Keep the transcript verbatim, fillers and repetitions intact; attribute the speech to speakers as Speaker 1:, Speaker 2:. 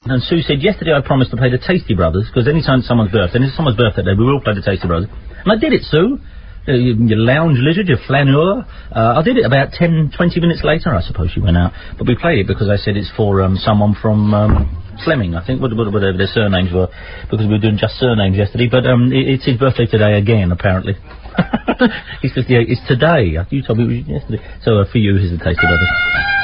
Speaker 1: And Sue said, yesterday I promised to play the Tasty Brothers, because any time it's someone's birthday, and it's someone's birthday day, we will play the Tasty Brothers. And I did it, Sue. Uh, you, you lounge lizard, you flaneur. Uh, I did it about ten, twenty minutes later, I suppose she went out. But we played it because I said it's for, um, someone from, um, Fleming, I think, whatever their surnames were, because we were doing just surnames yesterday, but, um, it, it's his birthday today again, apparently. He's fifty-eight, it's today. You told me it was yesterday. So, uh, for you, here's the Tasty Brothers.